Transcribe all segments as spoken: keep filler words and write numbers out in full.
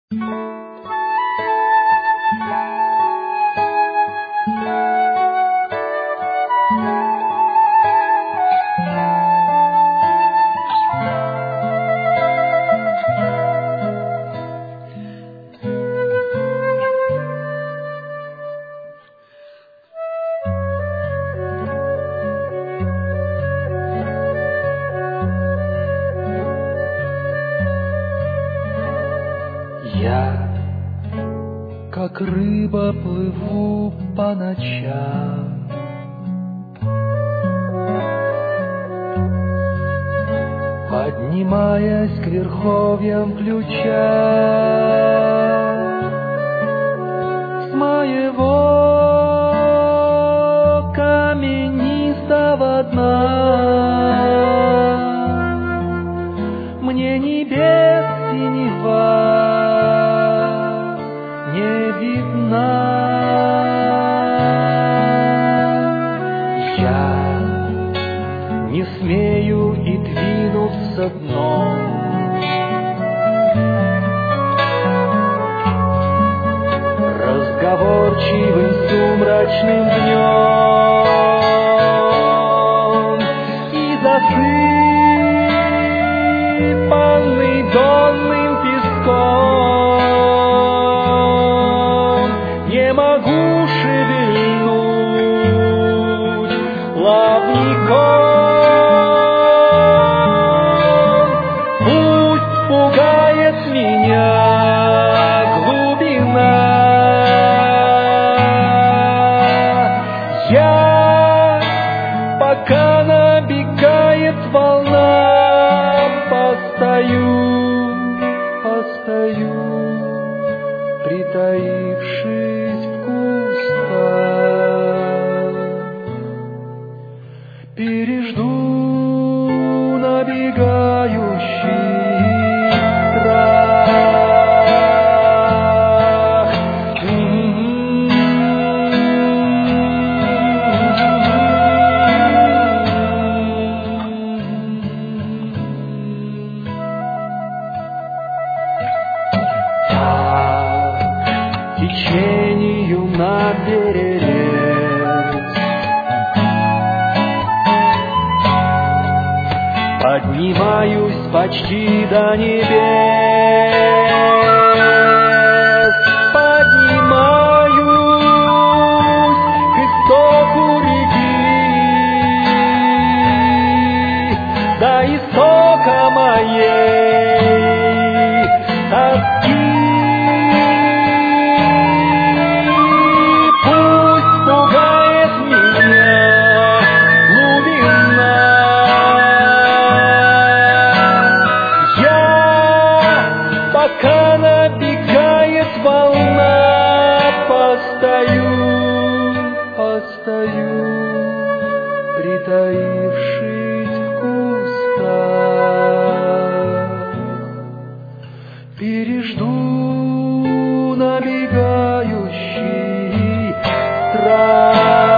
Я, как рыба, плыву по ночам, поднимаясь к верховьям ключа. С моего каменистого дна мне небес синева не видна. Я не смею и двинуться дном, разговорчивым сумрачным днем, и засыпанный донным песком не могу шевельнуть плавником. Пусть пугает меня глубина, я, пока набегает волна, постою, постою, притаившись в кустах, пережду набегающий страх. Так течению наперерез поднимаюсь почти до небес, поднимаюсь к истоку реки, до истока моей тоски. Пусть пугает меня глубина, пока набегает волна, постою, постою, притаившись в кустах, пережду набегающий страх.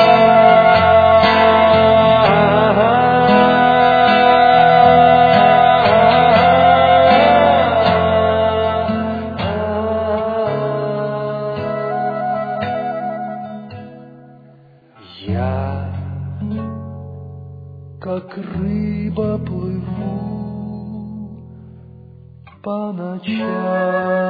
Я, как рыба, плыву по ночам.